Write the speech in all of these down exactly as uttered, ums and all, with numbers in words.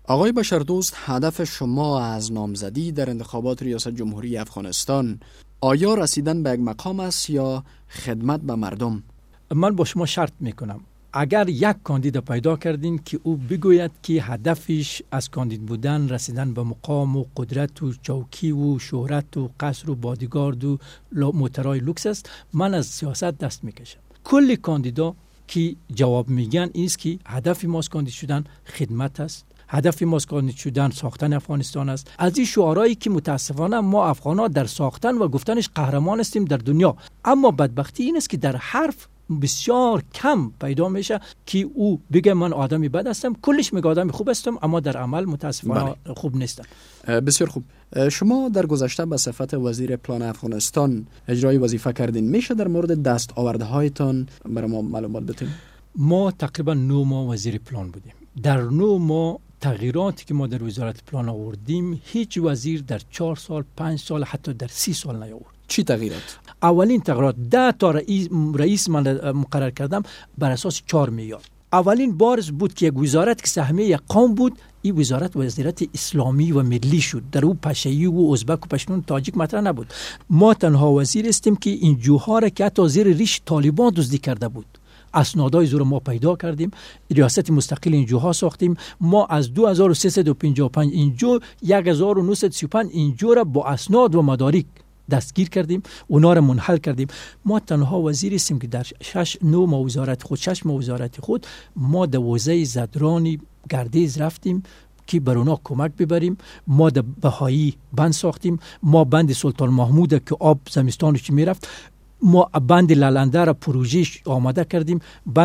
آقای بشردوست، هدف شما از نامزدی در انتخابات ریاست جمهوری افغانستان آیا رسیدن به یک مقام است یا خدمت به مردم؟ من با شما شرط میکنم اگر یک کاندید پیدا کردین که او بگوید که هدفش از کاندید بودن رسیدن به مقام و قدرت و چوکی و شهرت و قصر و بادیگارد و موترهای لوکس است، من از سیاست دست میکشم. کل کاندیدا که جواب میگن اینست که هدف ما از کاندید شدن خدمت است، هدف ما از کاندید شدن ساختن افغانستان است. از این شعارهایی که متاسفانه ما افغان‌ها در ساختن و گفتنش قهرمان هستیم در دنیا، اما بدبختی این است که در حرف بسیار کم پیدا میشه که او بگه من آدمی بد هستم، کلش میگه آدمی خوب هستم، اما در عمل متاسفانه بله. خوب نیستن. بسیار خوب. شما در گذشته به صفت وزیر پلان افغانستان اجرای وظیفه کردین، میشه در مورد دستاوردهایتان برای ما معلومات بدین؟ ما تقریبا نه ماه وزیر پلان بودیم. در نه ماه تغییراتی که ما در وزارت پلان آوردیم هیچ وزیر در چهار سال، پنج سال، حتی در سی سال نیاورد. چی تغییرات؟ اولین تغییرات ده تا رئیس, رئیس من مقرر کردم بر اساس چهار معیار. اولین بارز بود که یک وزارت که سهمیه یک قوم بود، این وزارت وزارت اسلامی و ملی شد. در او پشه‌ای و ازبک و پشتون تاجیک مطرح نبود. ما تنها وزیر استیم که این جوها را که حتی زیر ریش طالبان دزدی کرده بود، اسنادای زور ما پیدا کردیم، ریاست مستقل اینجوها ساختیم. ما از دو هزار و سیصد و پنجاه و پنج اینجو یک هزار و نهصد و سی و پنج اینجو را با اسناد و مدارک دستگیر کردیم، اونا را منحل کردیم. ما تنها وزیر هستیم که در شش نو ما وزارت خود شش ما وزارت خود ما در حوزه زدرانی گردیز رفتیم که بر اونا کمک ببریم. ما در بهایی بند ساختیم، ما بند سلطان محمود که آب زمستانش میرفت، ما بند لالنده را پروژهش آماده کردیم،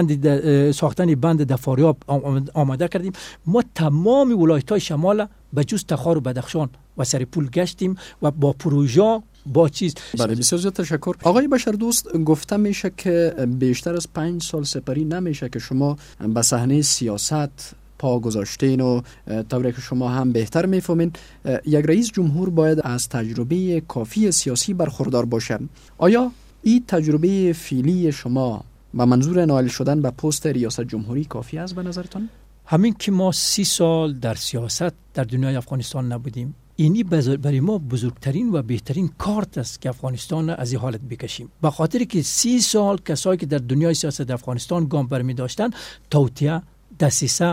بند ساختن بند دفاریاب آماده کردیم. ما تمام ولایت‌های شمال به جز تخار و بدخشان و سرپول گشتیم و با پروژه با چیز. بله، بسیار زیاد تشکر. آقای بشردوست، گفته میشه که بیشتر از پنج سال سپری نمیشه که شما به صحنه سیاست پا گذاشتین و طوری که شما هم بهتر میفهمین یک رئیس جمهور باید از تجربه کافی سیاسی برخوردار باشه. آیا این تجربه فعلی شما با منظور نائل شدن به پست ریاست جمهوری کافی است به نظرتان؟ همین که ما سی سال در سیاست در دنیای افغانستان نبودیم، اینی برای ما بزرگترین و بهترین کارت است که افغانستان از این حالت بکشیم. به خاطر که سی سال کسایی که در دنیای سیاست افغانستان گام برمی داشتن، توطئه، دسیسه،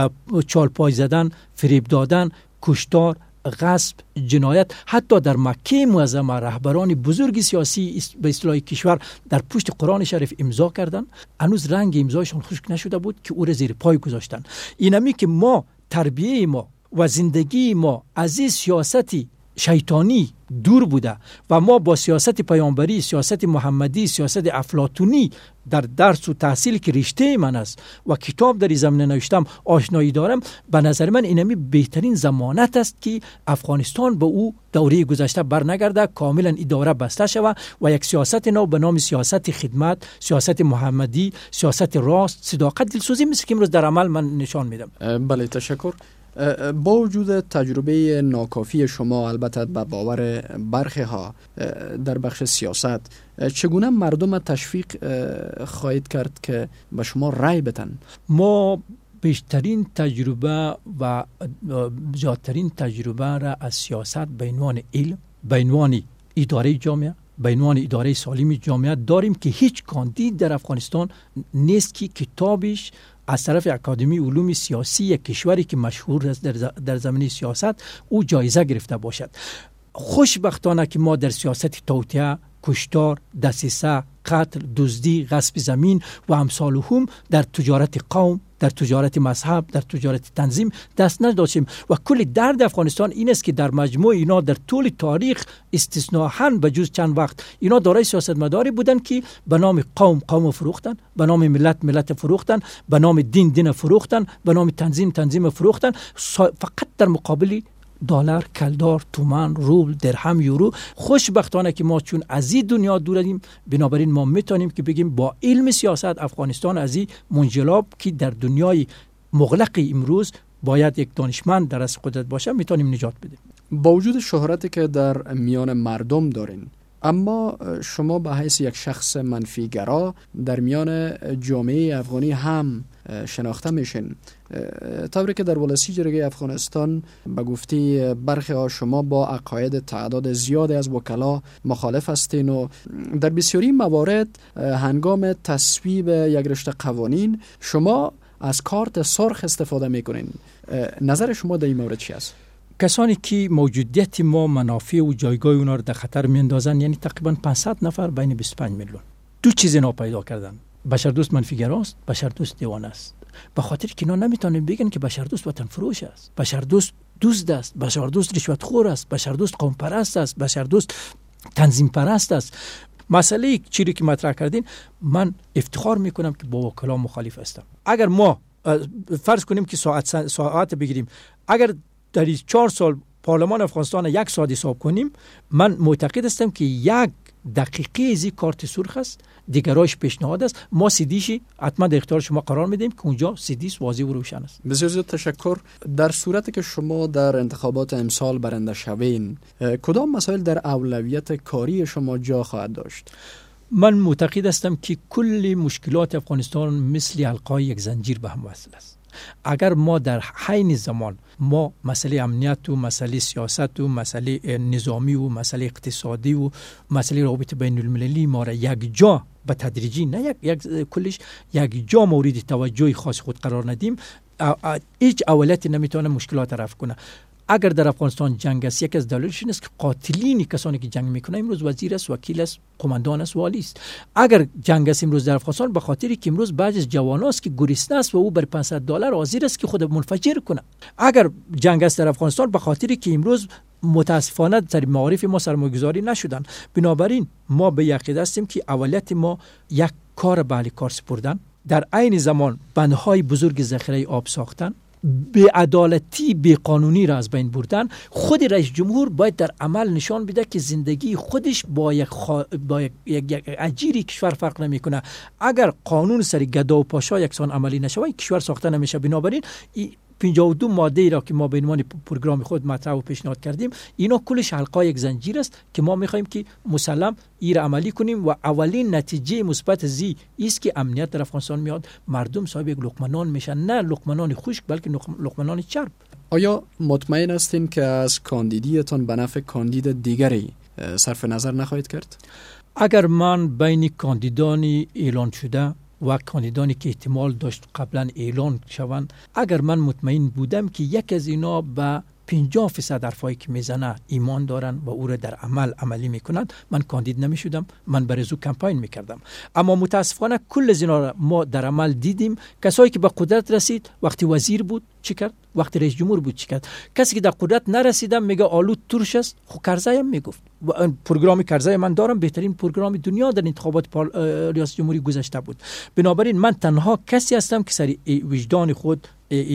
چالپای زدن، فریب دادن، کشتار، غصب، جنایت، حتی در مکه معظمه رهبران بزرگ سیاسی به اصطلاح کشور در پشت قرآن شریف امضا کردن، هنوز رنگ امضایشون خشک نشده بود که او را زیر پای گذاشتن. اینمی که ما تربیه ما و زندگی ما از این سیاستی شیطانی دور بوده و ما با سیاست پیامبری، سیاست محمدی، سیاست افلاطونی در درس و تحصیل که رشته من است و کتاب در این زمینه نوشتم آشنایی دارم، به نظر من اینمی بهترین ضمانت است که افغانستان به او دوره گذشته برنگرده، کاملا اداره بسته شود و یک سیاست نو به نام سیاست خدمت، سیاست محمدی، سیاست راست، صداقت، دلسوزی مثل که امروز در عمل من نشان میدم. بله، تشکر. با وجود تجربه ناکافی شما، البته به باور برخی ها در بخش سیاست، چگونه مردم تشویق خواهید کرد که به شما رای بدن؟ ما بیشترین تجربه و زیادترین تجربه را از سیاست به عنوان علم، به عنوان اداره جامعه، به عنوان اداره سالم جامعه داریم که هیچ کاندید در افغانستان نیست که کتابش از طرف اکادمی علوم سیاسی یک کشوری که مشهور است در, در زمینه سیاست او جایزه گرفته باشد. خوشبختانه که ما در سیاست توطئه، کشتار، دسیسه، قتل، دزدی، غصب زمین و امثالهم، در تجارت قوم، در تجارت مذهب، در تجارت تنظیم دست نداشتیم و کل درد افغانستان این است که در مجموع اینا در طول تاریخ استثناءً به جز چند وقت اینا دارای سیاستمداری بودن که به نام قوم قوم فروختن، به نام ملت ملت فروختن، به نام دین دین فروختن، به نام تنظیم تنظیم فروختن، فقط در مقابل دلار، کلدار، تومان، روبل، درهم، یورو. خوشبختانه که ما چون از این دنیا دوریم، بنابراین ما میتونیم که بگیم با علم سیاست افغانستان از این منجلاب که در دنیای مغلق امروز باید یک دانشمند در از قدرت باشه میتونیم نجات بدیم. با وجود شهرتی که در میان مردم دارین، اما شما به حیث یک شخص منفیگرا در میان جامعه افغانی هم شناخته میشین. طوری که در ولسی جرگه افغانستان به گفته برخی ها شما با عقاید تعداد زیادی از وکلا مخالف هستین و در بسیاری موارد هنگام تصویب یک رشته قوانین شما از کارت سرخ استفاده میکنین. نظر شما در این مورد چی است؟ کسانی که موجودیت ما، منافع و جایگاه اونا رو در خطر میاندازن، یعنی تقریبا پانصد نفر بین بیست و پنج میلیون دو چیز اینا پیدا کردن. بشردوست منفیگراست، بشردوست دیوانه است. به خاطر که اینا نمیتونن بگن که بشردوست وطن فروش است، بشردوست دزد است، بشردوست رشوت خور است، بشردوست قوم پرست است، بشردوست تنظیم پرست است. مسئله چیزی که مطرح کردین، من افتخار میکنم که با وکلا مخالف هستم. اگر ما فرض کنیم که ساعت ساعت بگیریم، اگر در این چهار سال پارلمان افغانستان یک ساعت حساب کنیم، من معتقد هستم که یک دقیقه از این کارت سرخ است، دیگرایش پیشنهاد است. ما سیدیشی حتما در اختیار شما قرار میدیم که اونجا سیدیش واضح و روشن است. بسیار زیاد تشکر. در صورتی که شما در انتخابات امسال برنده شوین، کدام مسائل در اولویت کاری شما جا خواهد داشت؟ من معتقد هستم که کل مشکلات افغانستان مثل حلقه یک زنجیر به هم وصل است. اگر ما در حین زمان ما مسئله امنیت و مسئله سیاست و مسئله نظامی و مسئله اقتصادی و مسئله روابط بین المللی ما را یک جا به تدریجی، نه یک, یک کلش یک جا مورد توجه خاص خود قرار ندیم، هیچ اولویتی نمیتونه مشکلات رفع کنه. اگر در افغانستان جنگ است، یک از دلایلش این است که قاتلین کسانی که جنگ میکنه امروز وزیر است، وکیل است، قماندان است، والی است. اگر جنگ است امروز در افغانستان، به خاطری که امروز بعضی از جواناست که گریسنه است و او بر پانصد دلار حاضر است که خود منفجر کنه. اگر جنگ است در افغانستان، به خاطری که امروز متاسفانه در معارف ما سرمایه‌گذاری نشدن. بنابراین ما به یقین هستیم که اولویت ما یک کار به کار سپردن، در عین زمان بندهای بزرگ ذخیره آب ساختن، بی عدالتی، بی قانونی را از بین بردن. خود رئیس جمهور باید در عمل نشان بده که زندگی خودش با یک, خوا... با یک... یک... یک اجیری کشور فرق نمیکنه. اگر قانون سری گدا و پاشا یکسان عملی نشود، کشور ساخته نمیشه. بنابراین ای... پنجاه و دو ماده ای را که ما به عنوان پروگرام خود مطرح و پیشنهاد کردیم، اینا کلش حلقه یک زنجیر است که ما می‌خوایم که مسلم این را عملی کنیم و اولین نتیجه مثبت زی است که امنیت در افغانستان میاد، مردم صاحب یک لقمه نان میشن، نه لقمه نان خشک بلکه لقمه نان چرب. آیا مطمئن هستین که از کاندیدیتون به نفع کاندید دیگری صرف نظر نخواهید کرد؟ اگر من بین کاندیدانی اعلان شده و کاندیدانی که احتمال داشت قبلا اعلان شوند، اگر من مطمئن بودم که یک از اینا به پنجاه فیصد حرفایی که میزنه ایمان دارن و او را در عمل عملی میکنن، من کاندید نمیشدم، من برای زو کمپاین میکردم. اما متاسفانه کل از اینا را ما در عمل دیدیم. کسایی که به قدرت رسید وقتی وزیر بود چی کرد؟ وقتی رئیس جمهور بود چی کرد؟ کسی که در قدرت نرسیدم میگه آلو ترش است. خب کرزی هم میگفت و پروگرام کرزی من دارم، بهترین پروگرام دنیا در انتخابات ریاست جمهوری گذشته بود. بنابراین من تنها کسی هستم که سر وجدان خود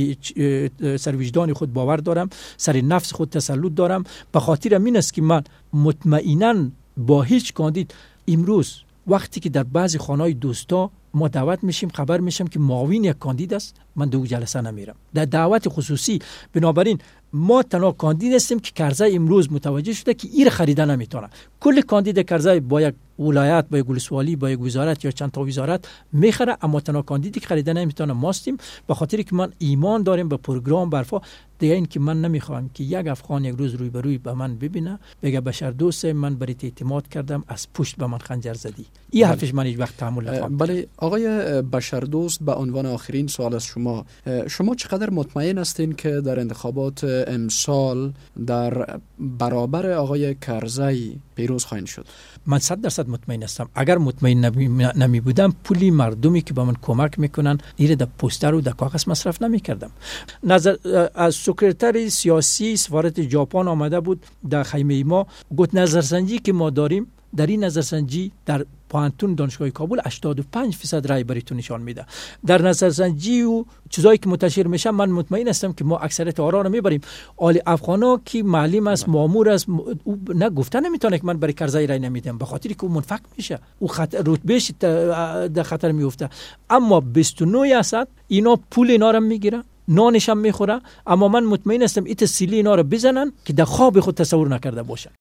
سر وجدان خود باور دارم، سر نفس خود تسلط دارم. به خاطر همین است که من مطمئنا با هیچ کاندید امروز وقتی که در بعضی خانه‌های دوستا ما دعوت میشیم، خبر میشم که معاون یک کاندید است، من دو جلسه نمیرم در دعوت خصوصی. بنابراین ما تنها کاندید هستیم که کرزی امروز متوجه شده که این خریده نمیتونه. کل کاندید کرزی با یک ولایت، با یک ولسوالی، با یک وزارت یا چند تا وزارت میخره، اما تنها کاندیدی که خریده نمیتونه ماستیم. به خاطر که من ایمان دارم به پروگرام برفا دیگه. این که من نمیخوام که یک افغان یک روز روی به روی به من ببینه بگه بشردوست من برات اعتماد کردم، از پشت به من خنجر زدی. این حرفش من هیچ وقت تحمل نخواهم. بله آقای بشردوست، به عنوان آخرین سوال از شما، شما چقدر مطمئن هستین که در انتخابات امسال در برابر آقای کرزی پیروز خواهید شد؟ من صد درصد مطمئن هستم. اگر مطمئن نمی, نمی بودم پولی مردمی که به من کمک میکنن ایره در پوستر و در کاغذ مصرف نمی کردم. نظر از سکرتر سیاسی سفارت ژاپن آمده بود در خیمه ما، گفت نظرسنجی که ما داریم، در این نظرسنجی در پانتون دانشگاه کابل هشتاد و پنج درصد رای بری تو نشان میده. در نظرسنجی و چیزایی که منتشر میشه من مطمئن هستم که ما اکثریت آرا رو میبریم. آل افغانا که معلم است، مامور است، او نه گفته نمیتونه که من برای کرزی رای نمیدم، به خاطری که او منفعل میشه، او خطر رتبهش در خطر میفته. اما بیست و نه درصد اینا پول اینا رو میگیرن، نانش هم میخوره، اما من مطمئن هستم ایت سیلی اینا رو بزنن که در خواب خود تصور نکرده باشه.